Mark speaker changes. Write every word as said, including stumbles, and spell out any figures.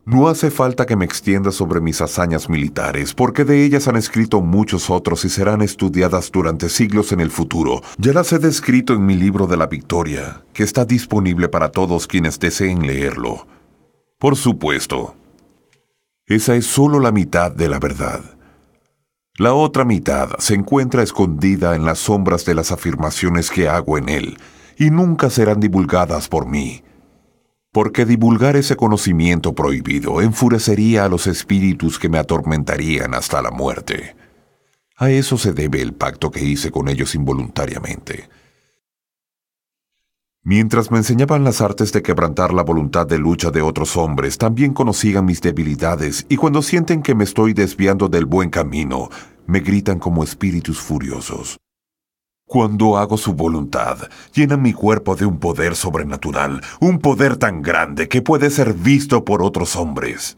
Speaker 1: No hace falta que me extienda sobre mis hazañas militares, porque de ellas han escrito muchos otros y serán estudiadas durante siglos en el futuro. Ya las he descrito en mi libro de la Victoria, que está disponible para todos quienes deseen leerlo. Por supuesto, esa es solo la mitad de la verdad. La otra mitad se encuentra escondida en las sombras de las afirmaciones que hago en él, y nunca serán divulgadas por mí. Porque divulgar ese conocimiento prohibido enfurecería a los espíritus que me atormentarían hasta la muerte. A eso se debe el pacto que hice con ellos involuntariamente. Mientras me enseñaban las artes de quebrantar la voluntad de lucha de otros hombres, también conocían mis debilidades, y cuando sienten que me estoy desviando del buen camino, me gritan como espíritus furiosos. Cuando hago su voluntad, llenan mi cuerpo de un poder sobrenatural, un poder tan grande que puede ser visto por otros hombres.